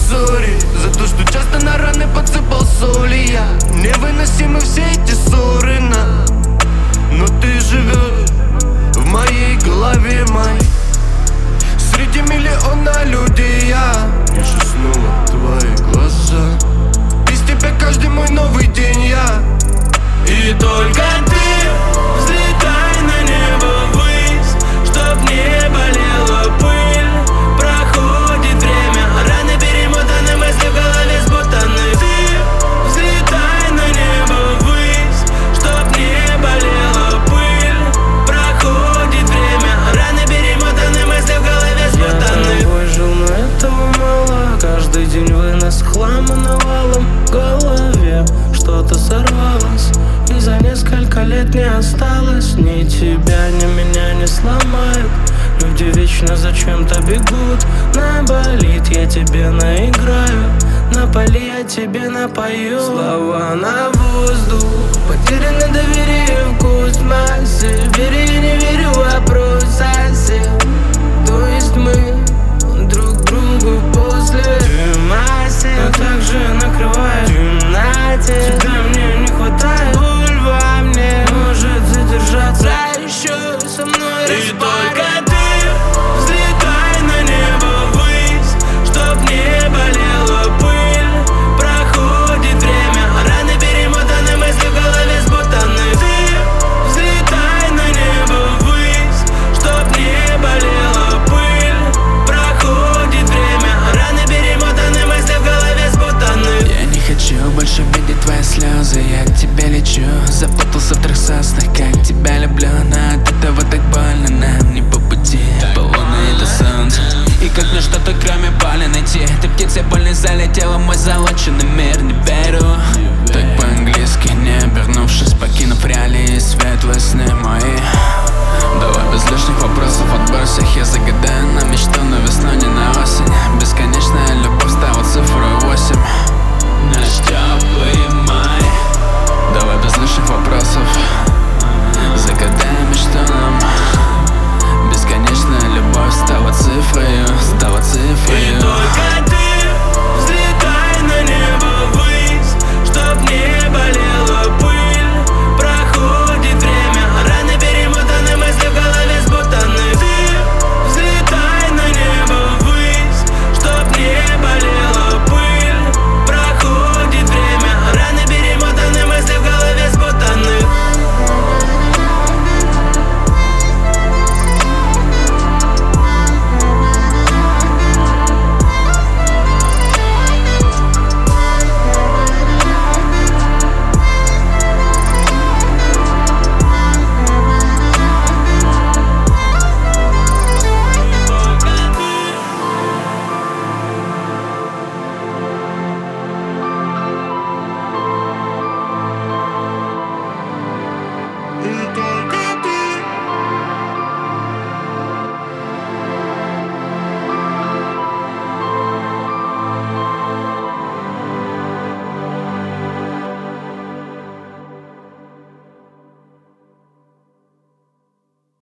зори, за то, что часто на раны подсыпал соли я. Невыносимы все эти ссоры, но ты живешь в моей голове, моей. Среди миллиона людей я вижу снова твои глаза. Без тебя каждый мой новый день я. И только ты взлетай на небо ввысь, чтоб не болела пыль. Проходит время, раны перемотаны, мысли в голове спутаны. Ты взлетай на небо ввысь, чтоб не болела пыль. Проходит время, раны перемотаны, мысли в голове спутаны. Я тобой жил, но этого мало. Каждый день вынос хлама навалом в голове. Что-то сорвалось, и за несколько лет не осталось. Ни тебя, ни меня не сломают. Люди вечно зачем-то бегут. Наболит, я тебе наиграю. На поле я тебе напою. Слова на воздух, потеряно доверие, вкус массы.